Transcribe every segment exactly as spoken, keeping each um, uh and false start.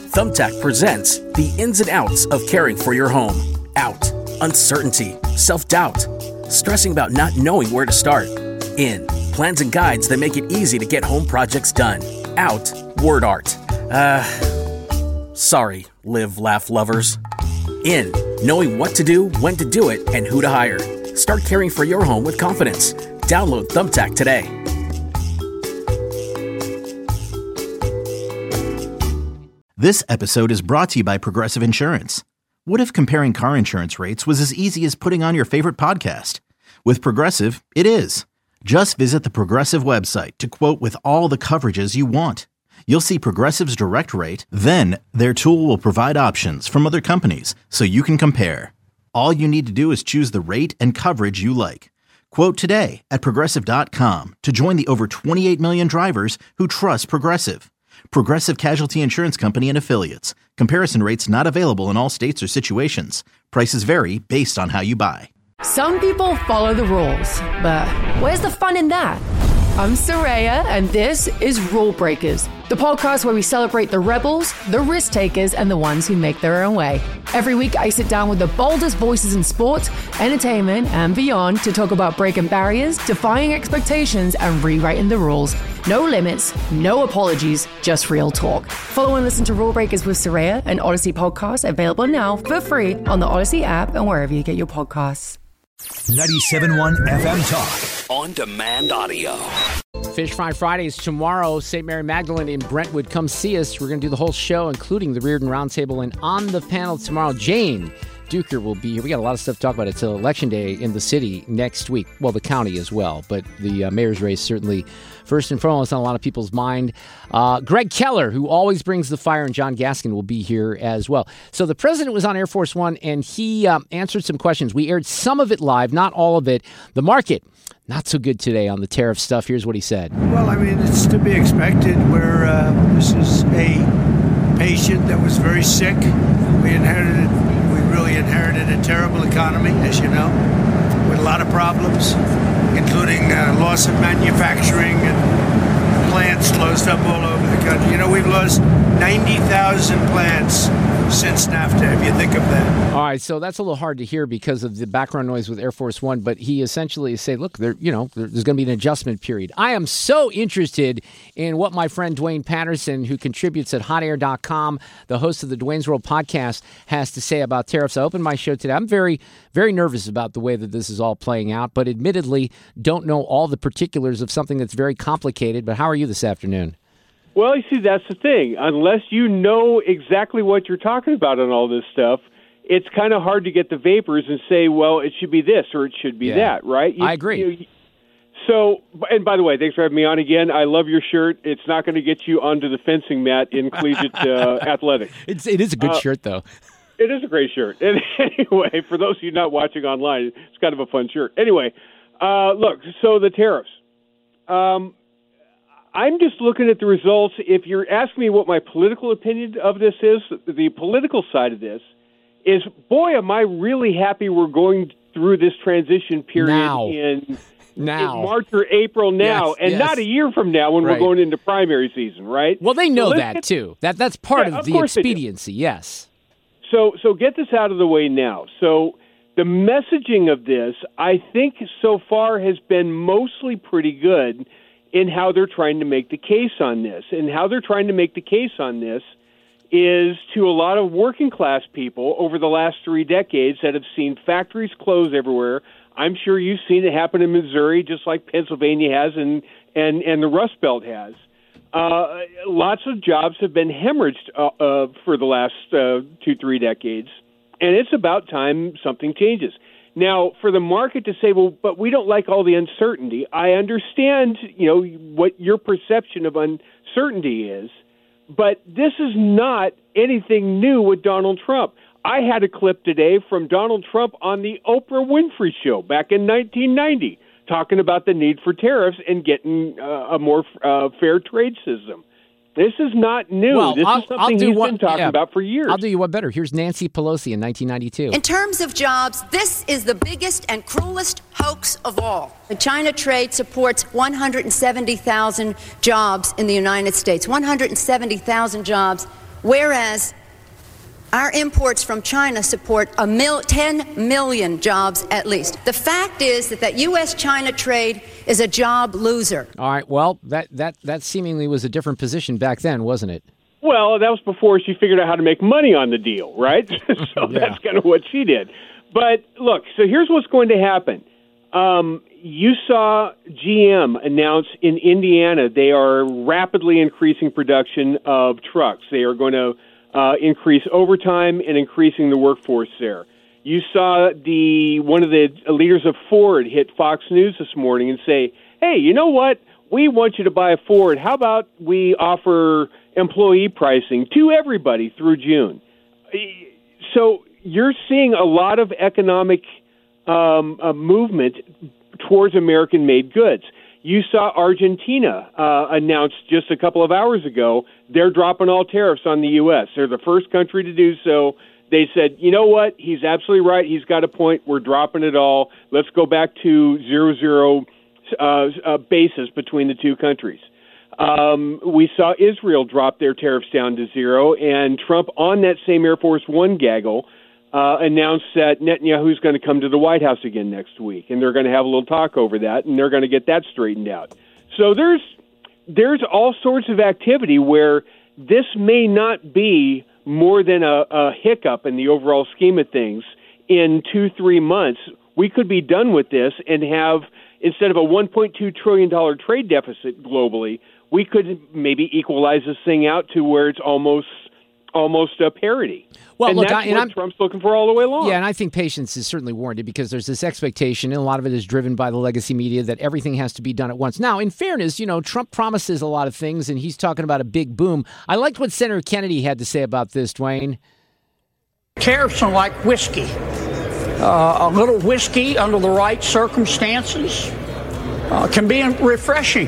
Thumbtack presents the ins and outs of caring for your home. Out, uncertainty, self-doubt, stressing about not knowing where to start. In, plans and guides that make it easy to get home projects done. Out, word art. Uh, sorry, live, laugh lovers. In, knowing what to do, when to do it, and who to hire. Start caring for your home with confidence. Download Thumbtack today. This episode is brought to you by Progressive Insurance. What if comparing car insurance rates was as easy as putting on your favorite podcast? With Progressive, it is. Just visit the Progressive website to quote with all the coverages you want. You'll see Progressive's direct rate, then their tool will provide options from other companies so you can compare. All you need to do is choose the rate and coverage you like. Quote today at Progressive dot com to join the over twenty-eight million drivers who trust Progressive. Progressive Casualty Insurance Company and Affiliates. Comparison rates not available in all states or situations. Prices vary based on how you buy. Some people follow the rules, but where's the fun in that? I'm Soraya, and this is Rule Breakers, the podcast where we celebrate the rebels, the risk takers, and the ones who make their own way. Every week, I sit down with the boldest voices in sports, entertainment, and beyond to talk about breaking barriers, defying expectations, and rewriting the rules. No limits, no apologies, just real talk. Follow and listen to Rule Breakers with Soraya, an Odyssey podcast available now for free on the Odyssey app and wherever you get your podcasts. ninety-seven point one F M Talk. On demand audio. Fish Fry Fridays tomorrow. Saint Mary Magdalene in Brentwood. Come see us. We're going to do the whole show, including the Reardon Roundtable. And on the panel tomorrow, Jane Duker will be here. We got a lot of stuff to talk about. It's Election Day in the city next week. Well, the county as well. But the uh, mayor's race certainly first and foremost on a lot of people's mind. Uh, Greg Keller, who always brings the fire, and John Gaskin will be here as well. So the president was on Air Force One, and he um, answered some questions. We aired some of it live, not all of it. The market, not so good today on the tariff stuff. Here's what he said. Well, I mean, it's to be expected. Where uh, this is a patient that was very sick. We inherited, we really inherited a terrible economy, as you know, with a lot of problems, including uh, loss of manufacturing and plants closed up all over the country. You know, we've lost ninety thousand plants since NAFTA, if you think of that. All right, so that's a little hard to hear because of the background noise with Air Force One, but he essentially said, look, there, you know, there's going to be an adjustment period. I am so interested in what my friend Dwayne Patterson, who contributes at hot air dot com, the host of the Dwayne's World podcast, has to say about tariffs. I opened my show today. I'm very, very nervous about the way that this is all playing out, but admittedly don't know all the particulars of something that's very complicated. But how are you this afternoon? Well, you see, that's the thing. Unless you know exactly what you're talking about on all this stuff, it's kind of hard to get the vapors and say, well, it should be this or it should be yeah. that, right? You, I agree. You know, so, and by the way, thanks for having me on again. I love your shirt. It's not going to get you onto the fencing mat in collegiate uh, athletics. It's, it is a good uh, shirt, though. It is a great shirt. And anyway, for those of you not watching online, it's kind of a fun shirt. Anyway, uh, look, so the tariffs. Um I'm just looking at the results. If you're asking me what my political opinion of this is, the political side of this is, boy, am I really happy we're going through this transition period now. in, now. in March or April now, yes, and yes. not a year from now when right. we're going into primary season, right? Well, they know so that, get, too. That That's part yeah, of, of the expediency, yes. So, so get this out of the way now. So the messaging of this, I think, so far has been mostly pretty good in how they're trying to make the case on this. And how they're trying to make the case on this is to a lot of working class people over the last three decades that have seen factories close everywhere. I'm sure you've seen it happen in Missouri, just like Pennsylvania has and, and, and the Rust Belt has. Uh, lots of jobs have been hemorrhaged uh, uh, for the last uh, two, three decades. And it's about time something changes. Now, for the market to say, well, but we don't like all the uncertainty, I understand, you know, what your perception of uncertainty is, but this is not anything new with Donald Trump. I had a clip today from Donald Trump on the Oprah Winfrey Show back in nineteen ninety, talking about the need for tariffs and getting uh, a more uh, fair trade system. This is not new. Well, this I'll, is something I'll do he's what, been talking yeah, about for years. I'll do you one better. Here's Nancy Pelosi in nineteen ninety-two. In terms of jobs, this is the biggest and cruelest hoax of all. The China trade supports one hundred seventy thousand jobs in the United States, one hundred seventy thousand jobs whereas our imports from China support a mil- ten million jobs at least. The fact is that that U S China trade is a job loser. All right. Well, that, that, that seemingly was a different position back then, wasn't it? Well, that was before she figured out how to make money on the deal, right? so Yeah. That's kind of what she did. But look, so here's what's going to happen. Um, you saw G M announce in Indiana they are rapidly increasing production of trucks. They are going to uh, increase overtime and increasing the workforce there. You saw the one of the leaders of Ford hit Fox News this morning and say, hey, you know what? We want you to buy a Ford. How about we offer employee pricing to everybody through June? So you're seeing a lot of economic um, uh, movement towards American-made goods. You saw Argentina uh, announce just a couple of hours ago they're dropping all tariffs on the U S. They're the first country to do so. They said, you know what? He's absolutely right. He's got a point. We're dropping it all. Let's go back to zero zero uh, uh, basis between the two countries. Um, we saw Israel drop their tariffs down to zero, and Trump on that same Air Force One gaggle uh, announced that Netanyahu's going to come to the White House again next week, and they're going to have a little talk over that, and they're going to get that straightened out. So there's there's all sorts of activity where this may not be more than a, a hiccup in the overall scheme of things. In two, three months, we could be done with this and have, instead of a one point two trillion dollars trade deficit globally, we could maybe equalize this thing out to where it's almost almost a parity. Well, and look, that's I, and what I'm, Trump's looking for all the way along. Yeah, and I think patience is certainly warranted because there's this expectation, and a lot of it is driven by the legacy media, that everything has to be done at once. Now, in fairness, you know, Trump promises a lot of things, and he's talking about a big boom. I liked what Senator Kennedy had to say about this, Dwayne. Tariffs are like whiskey. Uh, a little whiskey under the right circumstances uh, can be refreshing.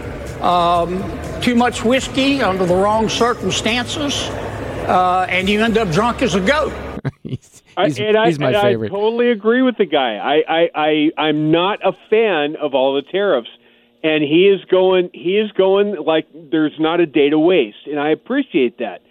Um, too much whiskey under the wrong circumstances, uh, and you end up drunk as a goat. he's he's, and I, he's my and favorite. I totally agree with the guy. I, I, I, I'm not a fan of all the tariffs, and he is going. He is going like there's not a day to waste, and I appreciate that.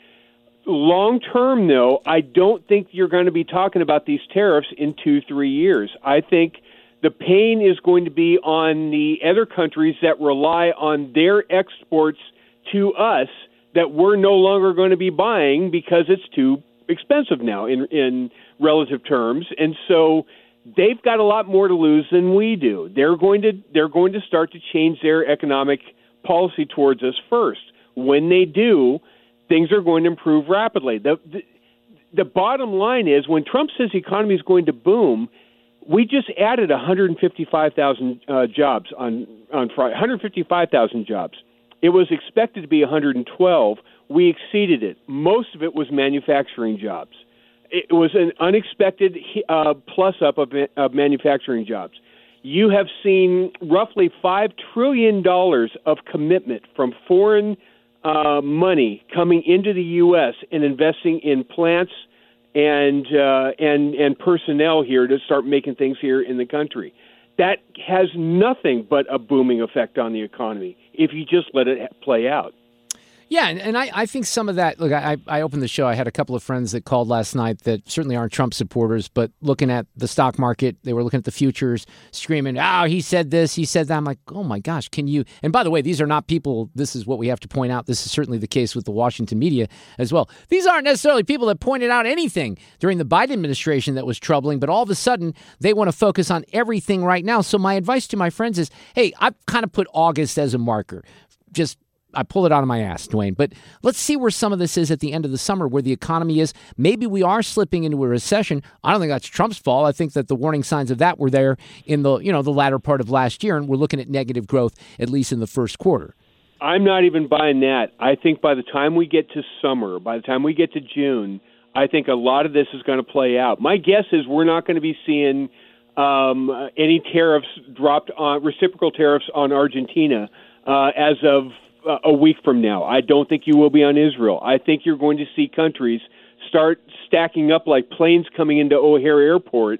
Long term, though, I don't think you're going to be talking about these tariffs in two, three years. I think the pain is going to be on the other countries that rely on their exports to us that we're no longer going to be buying because it's too expensive now in, in relative terms. And so they've got a lot more to lose than we do. They're going to they're going to start to change their economic policy towards us first. When they do, things are going to improve rapidly. The, the, the bottom line is when Trump says the economy is going to boom, we just added one hundred fifty-five thousand uh, jobs on, on Friday, one hundred fifty-five thousand jobs. It was expected to be one hundred twelve. We exceeded it. Most of it was manufacturing jobs. It was an unexpected uh, plus-up of, of manufacturing jobs. You have seen roughly five trillion dollars of commitment from foreign uh, money coming into the U S and investing in plants and uh, and and personnel here to start making things here in the country. That has nothing but a booming effect on the economy if you just let it play out. Yeah, and, and I, I think some of that, look, I, I opened the show, I had a couple of friends that called last night that certainly aren't Trump supporters, but looking at the stock market, they were looking at the futures, screaming, oh, he said this, he said that. I'm like, oh my gosh, can you, and by the way, these are not people, this is what we have to point out, this is certainly the case with the Washington media as well. These aren't necessarily people that pointed out anything during the Biden administration that was troubling, but all of a sudden, they want to focus on everything right now. So my advice to my friends is, hey, I've kind of put August as a marker, just I pull it out of my ass, Dwayne. But let's see where some of this is at the end of the summer, where the economy is. Maybe we are slipping into a recession. I don't think that's Trump's fault. I think that the warning signs of that were there in the, you know, the latter part of last year, and we're looking at negative growth, at least in the first quarter. I'm not even buying that. I think by the time we get to summer, by the time we get to June, I think a lot of this is going to play out. My guess is we're not going to be seeing um, any tariffs dropped on, reciprocal tariffs on Argentina uh, as of Uh, a week from now. I don't think you will be on Israel. I think you're going to see countries start stacking up like planes coming into O'Hare Airport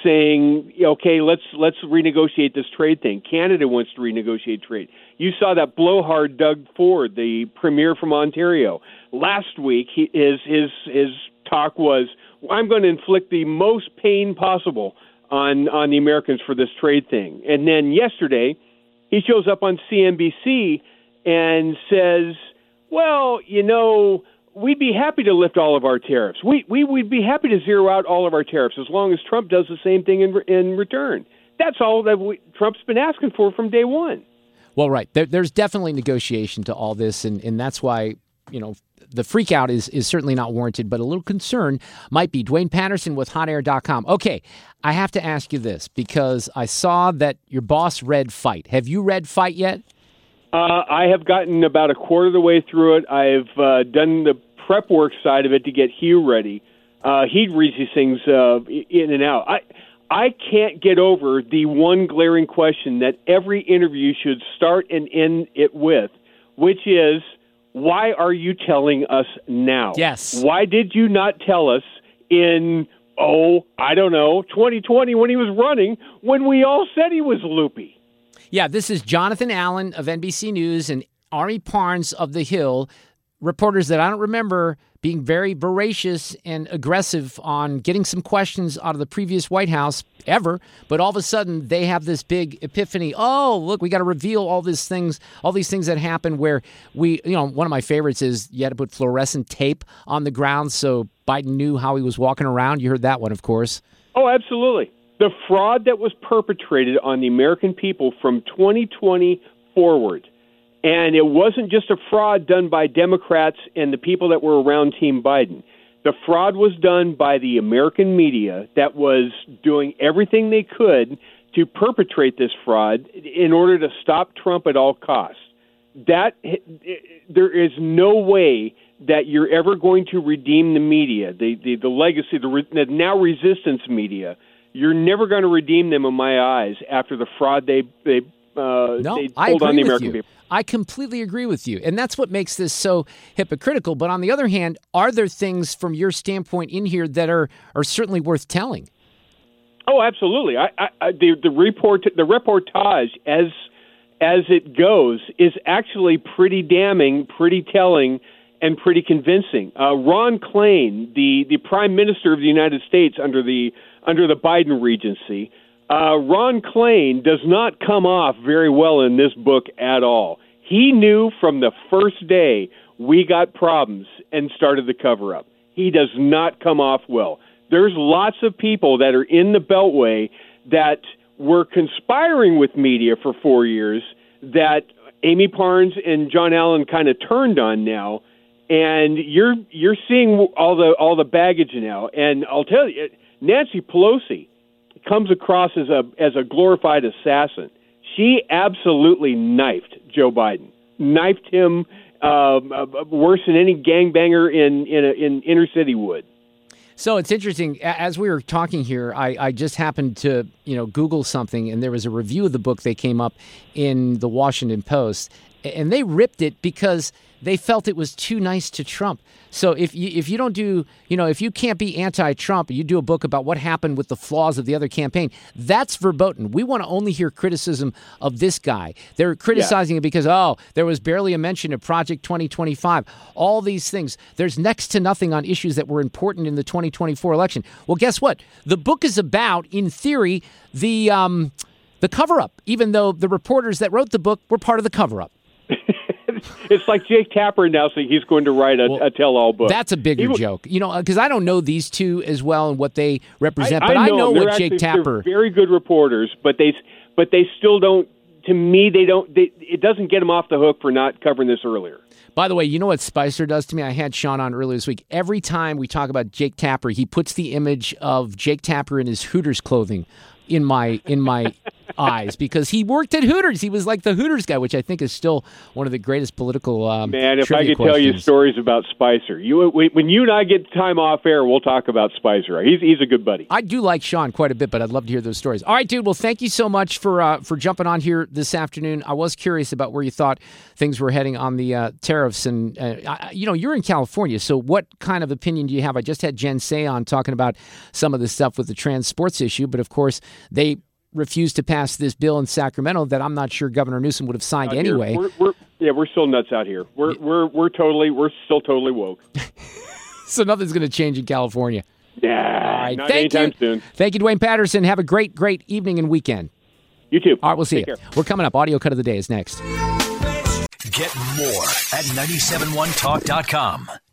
saying, okay, let's let's renegotiate this trade thing. Canada wants to renegotiate trade. You saw that blowhard Doug Ford, the premier from Ontario. Last week, he, his his his talk was, I'm going to inflict the most pain possible on on the Americans for this trade thing. And then yesterday, he shows up on C N B C and says, well, you know, we'd be happy to lift all of our tariffs. We, we, we'd be happy to zero out all of our tariffs as long as Trump does the same thing in, in return. That's all that we, Trump's been asking for from day one. Well, right. There, there's definitely negotiation to all this, and, and that's why, you know, the freak out is, is certainly not warranted, but a little concern might be. Dwayne Patterson with hot air dot com. Okay, I have to ask you this because I saw that your boss read Fight. Have you read Fight yet? Uh, I have gotten about a quarter of the way through it. I've uh, done the prep work side of it to get Hugh ready. Uh, he reads these things uh, in and out. I I can't get over the one glaring question that every interview should start and end it with, which is, why are you telling us now? Yes. Why did you not tell us in, oh, I don't know, twenty twenty when he was running, when we all said he was loopy? Yeah, this is Jonathan Allen of N B C News and Army Parnes of The Hill, reporters that I don't remember being very voracious and aggressive on getting some questions out of the previous White House ever. But all of a sudden, they have this big epiphany. Oh, look, we got to reveal all these things, all these things that happen where we, you know, one of my favorites is you had to put fluorescent tape on the ground so Biden knew how he was walking around. You heard that one, of course. Oh, absolutely. The fraud that was perpetrated on the American people from twenty twenty forward. And it wasn't just a fraud done by Democrats and the people that were around Team Biden. The fraud was done by the American media that was doing everything they could to perpetrate this fraud in order to stop Trump at all costs. That there is no way that you're ever going to redeem the media, the the, the legacy, the, the now resistance media. You're never going to redeem them in my eyes after the fraud they they uh, no, they I pulled agree on the with American you. people. I completely agree with you. And that's what makes this so hypocritical. But on the other hand, are there things from your standpoint in here that are, are certainly worth telling? Oh, absolutely. I, I, the the report the reportage as as it goes is actually pretty damning, pretty telling, and pretty convincing. Uh, Ron Klain, the, the Prime Minister of the United States under the under the Biden Regency, uh, Ron Klain does not come off very well in this book at all. He knew from the first day we got problems and started the cover-up. He does not come off well. There's lots of people that are in the Beltway that were conspiring with media for four years that Amy Parnes and John Allen kind of turned on now, and you're you're seeing all the all the baggage now. And I'll tell you, Nancy Pelosi comes across as a as a glorified assassin. She absolutely knifed Joe Biden, knifed him uh, worse than any gangbanger in in, a, in inner city would. So it's interesting. As we were talking here, I, I just happened to, you know, Google something, and there was a review of the book that came up in the Washington Post, and they ripped it because they felt it was too nice to Trump. So if you if you don't do, you know, if you can't be anti-Trump, you do a book about what happened with the flaws of the other campaign, that's verboten. We want to only hear criticism of this guy. They're criticizing yeah. it because, oh, there was barely a mention of Project twenty twenty-five. All these things. There's next to nothing on issues that were important in the twenty twenty-four election. Well, guess what? The book is about, in theory, the um, the cover-up, even though the reporters that wrote the book were part of the cover-up. It's like Jake Tapper announcing he's going to write a, well, a tell-all book. That's a bigger he, joke, you know, because I don't know these two as well and what they represent. I, but I know, I know what actually, Jake Tapper. They're very good reporters, but they but they still don't. To me, they don't. They, it doesn't get them off the hook for not covering this earlier. By the way, you know what Spicer does to me? I had Sean on earlier this week. Every time we talk about Jake Tapper, he puts the image of Jake Tapper in his Hooters clothing in my in my eyes because he worked at Hooters. He was like the Hooters guy, which I think is still one of the greatest political um, Man, if I trivia could tell you questions. stories about Spicer. You, when you and I get time off air, we'll talk about Spicer. He's he's a good buddy. I do like Sean quite a bit, but I'd love to hear those stories. All right, dude. Well, thank you so much for uh, for jumping on here this afternoon. I was curious about where you thought things were heading on the uh, tariffs, and uh, I, you know, you're in California, so what kind of opinion do you have? I just had Jen Say on talking about some of the stuff with the trans sports issue, but of course they refused to pass this bill in Sacramento that I'm not sure Governor Newsom would have signed Out anyway. Here, we're, we're, yeah, we're still nuts out here. We're Yeah. we're we're totally we're still totally woke. So nothing's going to change in California. Nah, All right, not thank anytime you. soon. Thank you, Dwayne Patterson. Have a great, great evening and weekend. You too. All right, we'll see Take you. care. We're coming up. Audio Cut of the Day is next. Get more at nine seven one talk dot com.